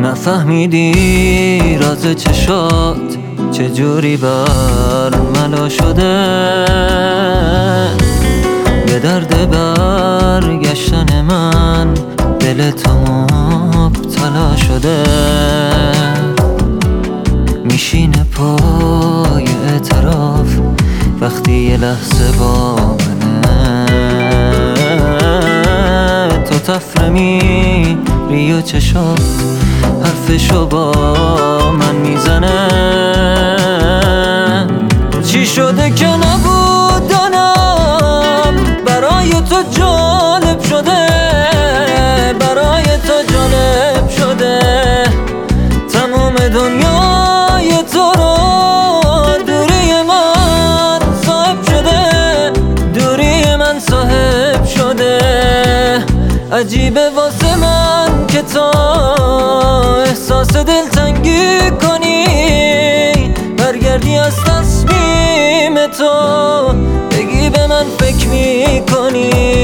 نفهمیدی راز چشات چجوری برملا شده، به درد برگشتن من دل تو مبتلا شده. میشینه پای اعتراف وقتی یه لحظه با منه، تو تفره میری و چشات حرفشو با من میزنه. چی شده که نبود دانم برای تو جالب شده، برای تو جالب شده. تموم دنیای تو رو دوری من صاحب شده، دوری من صاحب شده. عجیبه واسه من که تو احساس دلتنگی کنی، برگردی از تصمیم تو بگی به من فکر میکنی.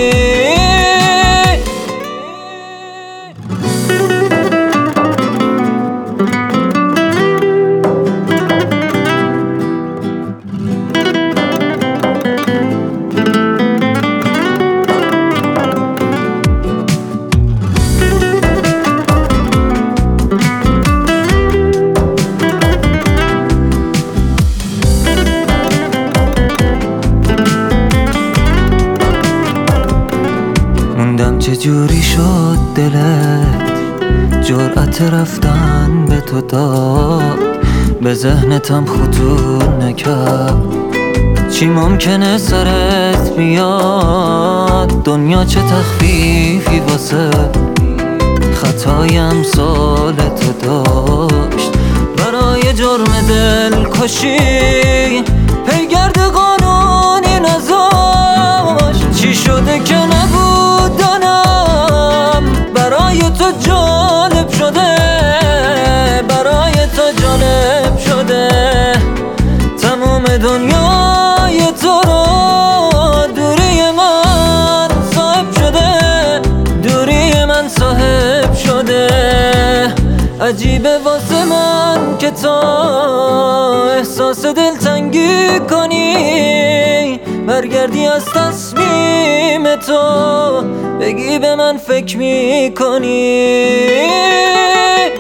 چجوری شد دلت جرأت رفتن به تو داد، به ذهنتم خطور نکرد. چی ممکنه سرت بیاد، دنیا چه تخفیفی واسه خطایم سال تو داشت. برای جرم دلکشی پیگرد قانونی نذاشت. چی شده که نبود دانم برای تو جالب شده، برای تو جالب شده. تموم دنیای تو رو دوری من صاحب شده، دوری من صاحب شده. عجیبه واسه من که تو احساس دلتنگی کنی، برگردی از تصمیم تو بگی به من فکر میکنی.